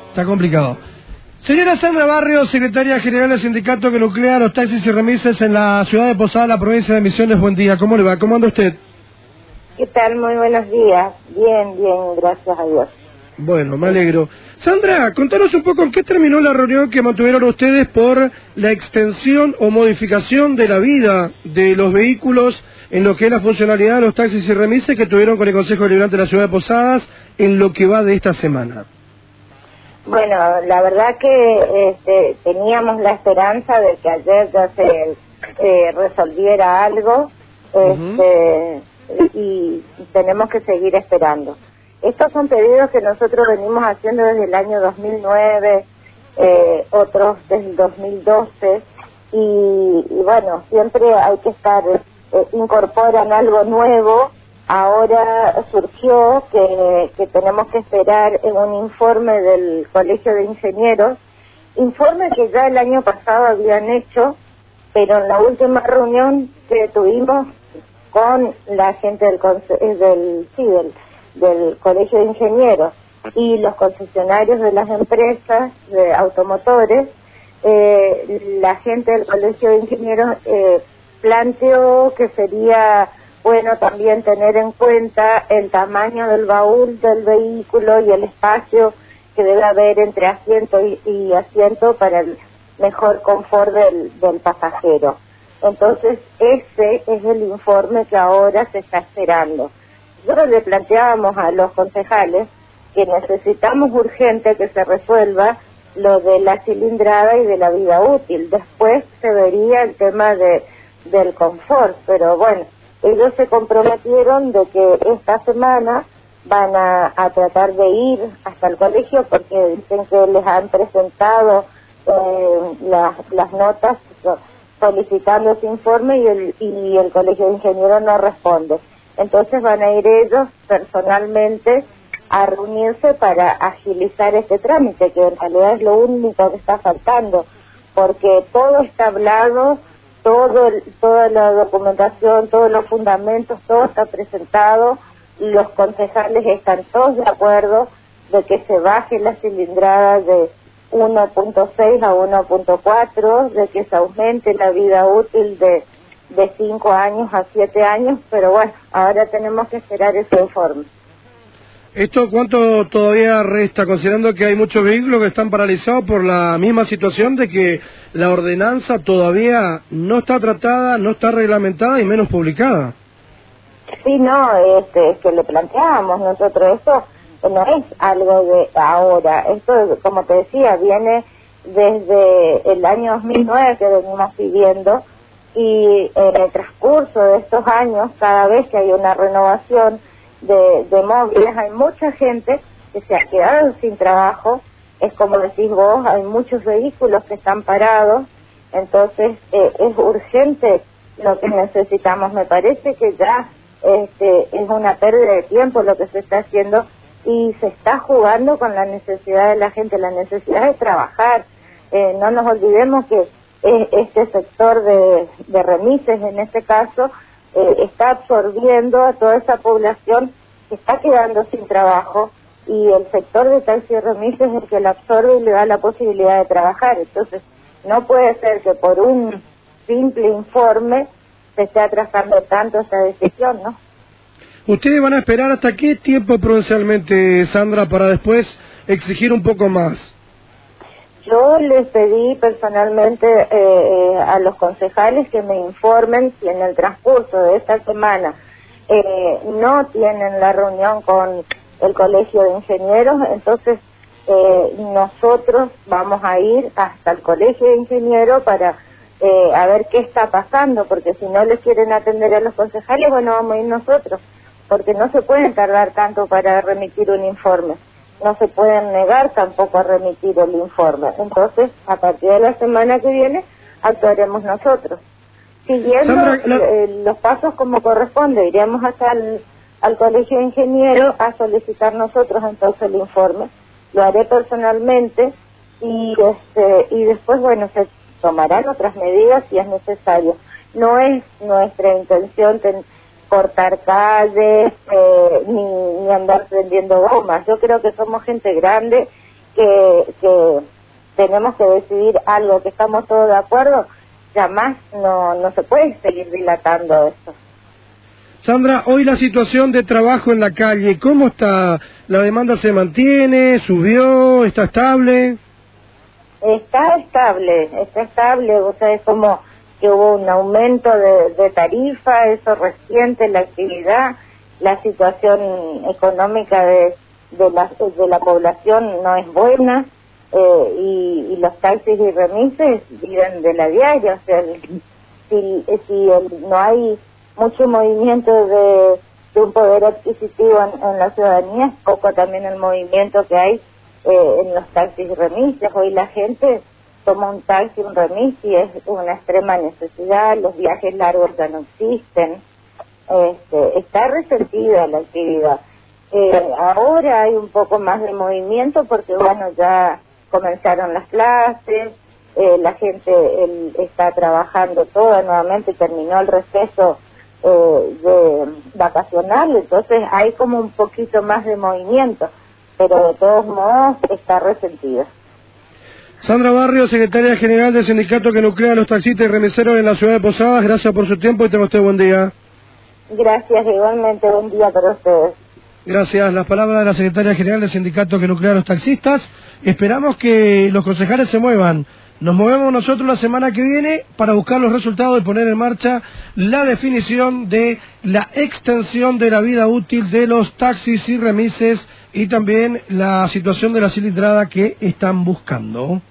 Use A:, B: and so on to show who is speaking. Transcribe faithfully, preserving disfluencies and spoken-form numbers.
A: Está complicado. Señora Sandra Barrios, secretaria general del sindicato que nuclea los taxis y remises en la ciudad de Posada, la provincia de Misiones. Buen día, ¿cómo le va? ¿Cómo anda usted?
B: ¿Qué tal? Muy buenos días. Bien, bien, gracias a Dios.
A: Bueno, me alegro. Sandra, contanos un poco en qué terminó la reunión que mantuvieron ustedes por la extensión o modificación de la vida de los vehículos en lo que es la funcionalidad de los taxis y remises que tuvieron con el Consejo Deliberante de la ciudad de Posadas en lo que va de esta semana.
B: Bueno, la verdad que este, teníamos la esperanza de que ayer ya se eh, resolviera algo este, uh-huh. y tenemos que seguir esperando. Estos son pedidos que nosotros venimos haciendo desde el año dos mil nueve, eh, otros desde el dos mil doce y, y bueno, siempre hay que estar, eh, incorporan algo nuevo. Ahora surgió que, que tenemos que esperar en un informe del Colegio de Ingenieros, informe que ya el año pasado habían hecho, pero en la última reunión que tuvimos con la gente del, del, sí, del, del Colegio de Ingenieros y los concesionarios de las empresas de automotores, eh, la gente del Colegio de Ingenieros eh, planteó que sería bueno también tener en cuenta el tamaño del baúl del vehículo y el espacio que debe haber entre asiento y, y asiento para el mejor confort del, del pasajero. Entonces ese es el informe que ahora se está esperando. Nosotros le planteábamos a los concejales que necesitamos urgente que se resuelva lo de la cilindrada y de la vida útil. Después se vería el tema de del confort, pero bueno, ellos se comprometieron de que esta semana van a, a tratar de ir hasta el colegio porque dicen que les han presentado eh, las, las notas solicitando ese informe y el, y el Colegio de Ingenieros no responde. Entonces van a ir ellos personalmente a reunirse para agilizar este trámite, que en realidad es lo único que está faltando, porque todo está hablado, todo toda la documentación, todos los fundamentos, todo está presentado, los concejales están todos de acuerdo de que se baje la cilindrada de uno punto seis a uno punto cuatro, de que se aumente la vida útil de de cinco años a siete años, pero bueno, ahora tenemos que esperar ese informe.
A: ¿Esto cuánto todavía resta, considerando que hay muchos vehículos que están paralizados por la misma situación de que la ordenanza todavía no está tratada, no está reglamentada y menos publicada?
B: Sí, no, este, es que le planteábamos nosotros, esto no es algo de ahora, esto, como te decía, viene desde el año dos mil nueve que venimos pidiendo, y en el transcurso de estos años, cada vez que hay una renovación de, de móviles, hay mucha gente que se ha quedado sin trabajo, es como decís vos, hay muchos vehículos que están parados, entonces eh, es urgente lo que necesitamos. Me parece que ya este, es una pérdida de tiempo lo que se está haciendo y se está jugando con la necesidad de la gente, la necesidad de trabajar. Eh, no nos olvidemos que este sector de, de remises, en este caso, eh, está absorbiendo a toda esa población que está quedando sin trabajo, y el sector de taxi y remises es el que la absorbe y le da la posibilidad de trabajar. Entonces, no puede ser que por un simple informe se esté atrasando tanto esta decisión, ¿no?
A: ¿Ustedes van a esperar hasta qué tiempo prudencialmente, Sandra, para después exigir un poco más?
B: Yo les pedí personalmente eh, eh, a los concejales que me informen si en el transcurso de esta semana eh, no tienen la reunión con el Colegio de Ingenieros, entonces eh, nosotros vamos a ir hasta el Colegio de Ingenieros para eh, a ver qué está pasando, porque si no les quieren atender a los concejales, bueno, vamos a ir nosotros, porque no se pueden tardar tanto para remitir un informe. No se pueden negar tampoco a remitir el informe. Entonces, a partir de la semana que viene, actuaremos nosotros. Siguiendo Sandra, la... eh, los pasos como corresponde, iremos hasta el al Colegio de Ingenieros a solicitar nosotros entonces el informe. Lo haré personalmente y este y después, bueno, se tomarán otras medidas si es necesario. No es nuestra intención ten, cortar calles, eh, ni, ni andar prendiendo gomas. Yo creo que somos gente grande, que que, que tenemos que decidir algo, que estamos todos de acuerdo, ya más no, no se puede seguir dilatando esto.
A: Sandra, hoy la situación de trabajo en la calle, ¿cómo está? ¿La demanda se mantiene? ¿Subió? ¿Está estable?
B: Está estable, está estable, o sea, es como que hubo un aumento de, de tarifa, eso reciente la actividad, la situación económica de, de, la, de la población no es buena, eh, y, y los taxis y remises viven de la diaria, o sea, si, si el, no hay mucho movimiento de, de un poder adquisitivo en, en la ciudadanía, es poco también el movimiento que hay eh, en los taxis y remises. Hoy la gente toma un taxi, un remis, y es una extrema necesidad, los viajes largos ya no existen, este, está resentida la actividad. Eh, ahora hay un poco más de movimiento porque, bueno, ya comenzaron las clases, eh, la gente el, está trabajando toda nuevamente, terminó el receso eh, de vacacional, entonces hay como un poquito más de movimiento, pero de todos modos está resentido.
A: Sandra Barrio, secretaria general del sindicato que nuclea a los taxistas y remiseros en la ciudad de Posadas, gracias por su tiempo y tenga usted buen día.
B: Gracias, igualmente, buen día para ustedes.
A: Gracias. Las palabras de la secretaria general del sindicato que nuclea a los taxistas. Esperamos que los concejales se muevan. Nos movemos nosotros la semana que viene para buscar los resultados y poner en marcha la definición de la extensión de la vida útil de los taxis y remises y también la situación de la cilindrada que están buscando.